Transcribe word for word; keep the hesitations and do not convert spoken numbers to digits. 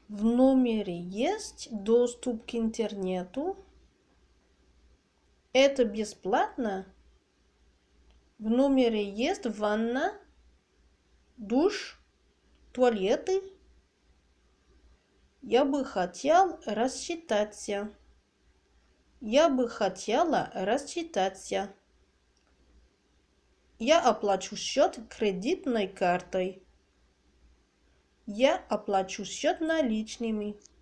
В номере есть доступ к интернету? Это бесплатно? В номере есть ванна, душ, туалеты? Я бы хотел рассчитаться. Я бы хотела рассчитаться. Я оплачу счет кредитной картой. Я оплачу счет наличными.